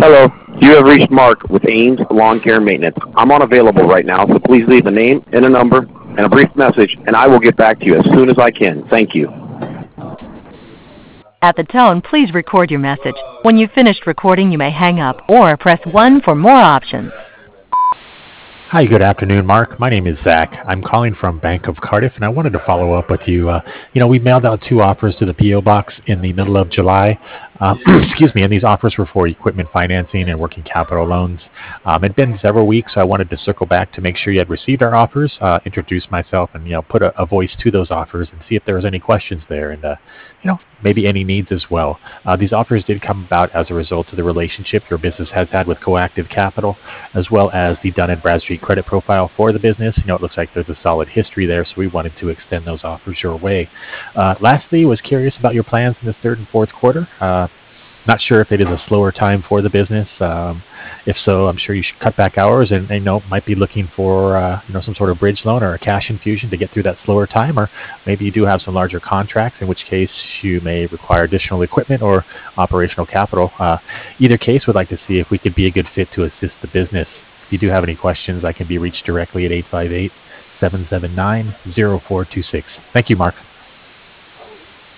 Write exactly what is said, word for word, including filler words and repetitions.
Hello, you have reached Mark with Ames Lawn Care and Maintenance. I'm unavailable right now, so please leave a name and a number and a brief message, and I will get back to you as soon as I can. Thank you. At the tone, please record your message. When you've finished recording, you may hang up or press one for more options. Hi, good afternoon, Mark. My name is Zach. I'm calling from Bank of Cardiff, and I wanted to follow up with you. Uh, you know, we mailed out two offers to the P O Box in the middle of July. Um, excuse me, and these offers were for equipment financing and working capital loans. Um, it'd been several weeks, so I wanted to circle back to make sure you had received our offers, uh, introduce myself, and you know, put a, a voice to those offers and see if there was any questions there, and uh, you know, maybe any needs as well. Uh, these offers did come about as a result of the relationship your business has had with Coactive Capital, as well as the Dun and Bradstreet credit profile for the business. You know, it looks like there's a solid history there, so we wanted to extend those offers your way. Uh, lastly, was curious about your plans in this third and fourth quarter. Uh, not sure if it is a slower time for the business. Um, if so, I'm sure you should cut back hours and, and you know, might be looking for uh, you know, some sort of bridge loan or a cash infusion to get through that slower time, or maybe you do have some larger contracts, in which case you may require additional equipment or operational capital. Uh, either case, would like to see if we could be a good fit to assist the business. If you do have any questions, I can be reached directly at eight five eight, seven seven nine, zero four two six. Thank you, Mark.